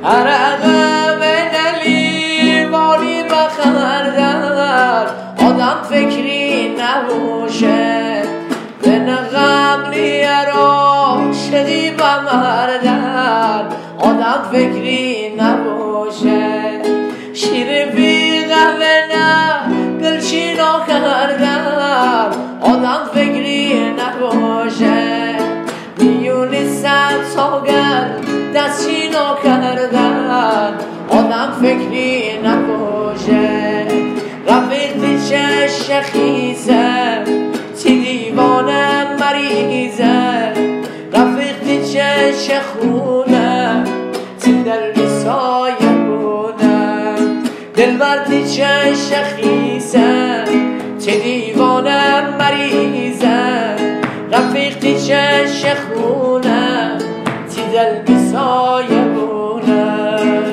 عرقم دلیل وانی بخردن آدم فکری نباشه به نقبلی عاشقی بمردن آدم فکری نباشه شیر بی قهوه نه گلچینا کردن آدم فکری نباشه میونی صد ساگر دستچینا کردن آدم فکری نباشه رفیقی چشم خیزه تی دیوانه مریضه رفیقی چشم خونه تی دل سایه بونه دلبردی چشم خیزه تی دیوانه مریضه رفیقی چشم خونه تی دل سایه بونه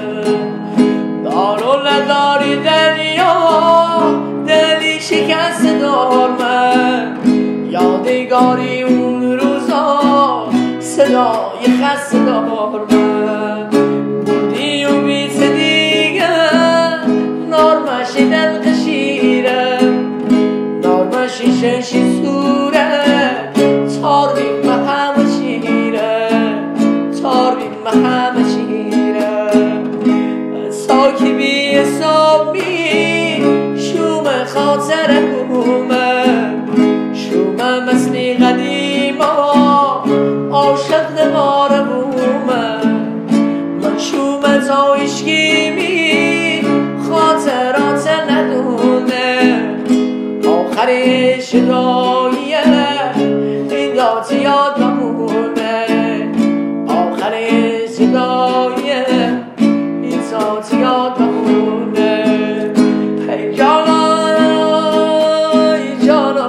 دارو نداری دنیا دلی شکست دارم یادگاری اون روزا صدای خسته دارم بودی و بیت دیگه نارمشی دل قشیره نارمشی ششی سوره تار بیم همه شیره تار بیم همه شیره ساکی بی حسابی شوم خاطر بومه شوم مثلی قدیما عاشق نوار بومه من شوم زایشگیمی خاطرات ندونه آخر شداییه این دات یاد نمونه آخر شداییه این دات یاد نمونه ای جانا ای جانا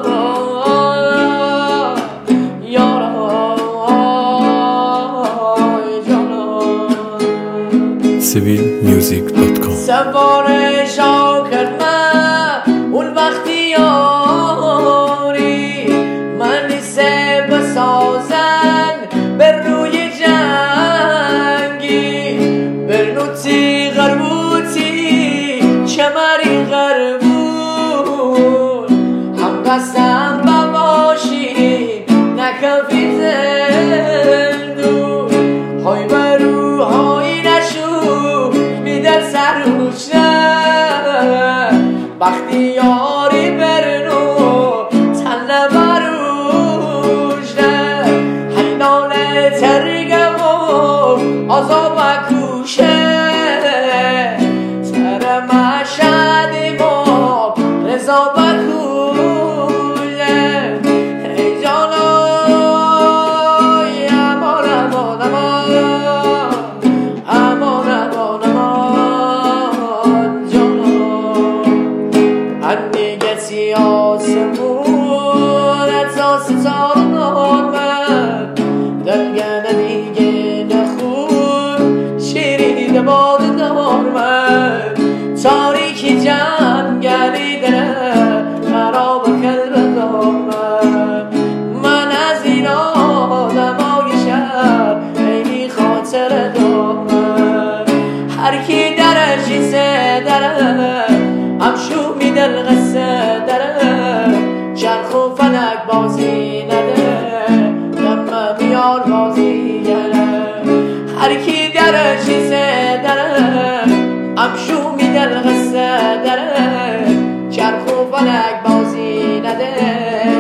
یارا ای جانا civilmusic.com سوار شاکر من اون وقتی یاری من نیسته بسازن بر روی جنگی برنوتی غربوتی چمری غربون هم قسم بباشی نکفی زندون های برو های نشو میدر سروش نه وقتی یاری برنو تن بروش نه حینانه ترگم و عذاب کوشه سر مشهدی با رضا بکوله ای جانای امان امان امان امان امان امان جانا انگتی آسمون اتاس تارم دلگنه دیگه نخون شیرین باد دارم تاریکی جنگلی داره خراب قلب دارم من از این آدمای شهر خیلی خاطر دارم هر کی در چیزه داره همشو میدل قصه داره چرخ و فلک بازی نده دم میار بازی گره هر کی در چیزه داره همشو میدل قصه داره چرخ و فلک بازی نده